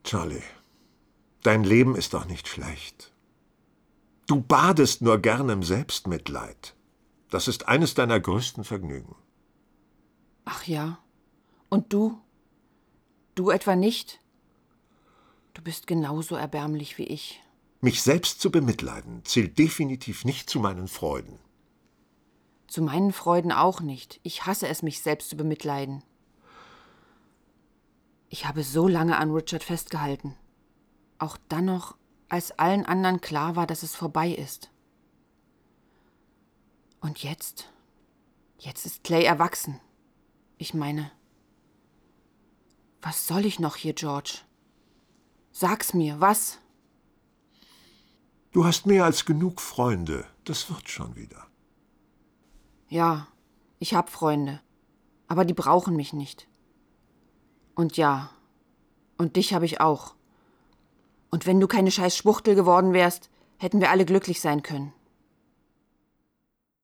Charlie, dein Leben ist doch nicht schlecht. Du badest nur gern im Selbstmitleid. Das ist eines deiner größten Vergnügen. Ach ja. Und du? Du etwa nicht? Du bist genauso erbärmlich wie ich. Mich selbst zu bemitleiden, zählt definitiv nicht zu meinen Freuden. Zu meinen Freuden auch nicht. Ich hasse es, mich selbst zu bemitleiden. Ich habe so lange an Richard festgehalten. Auch dann noch, als allen anderen klar war, dass es vorbei ist. Und jetzt? Jetzt ist Clay erwachsen. Ich meine, was soll ich noch hier, George? Sag's mir, was? Du hast mehr als genug Freunde. Das wird schon wieder. Ja, ich hab Freunde. Aber die brauchen mich nicht. Und ja, und dich habe ich auch. Und wenn du keine scheiß Schwuchtel geworden wärst, hätten wir alle glücklich sein können.